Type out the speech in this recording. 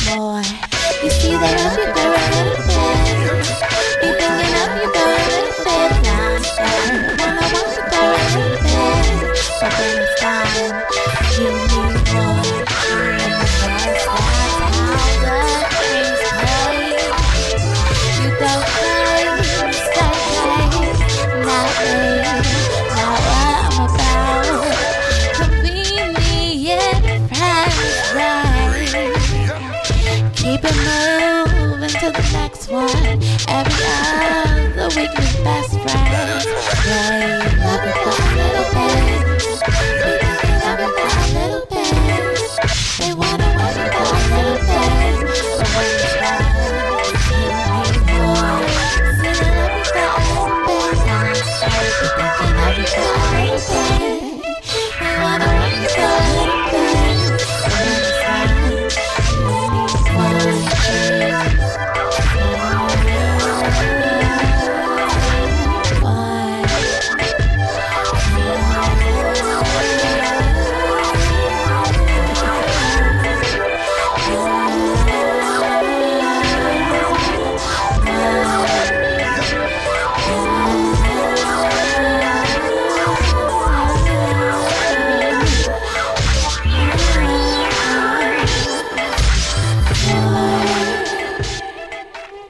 more. You see that if you go a little bit, be thinking of you go a little bit non-stop. Wanna watch you go a little bit, but then it's gone. You need more. You're in the first, that's how the games play. You don't play, stay play, not me, not what I'm about. Convenient friends, right? Keep it moving to the next one. Every other week, my best friend.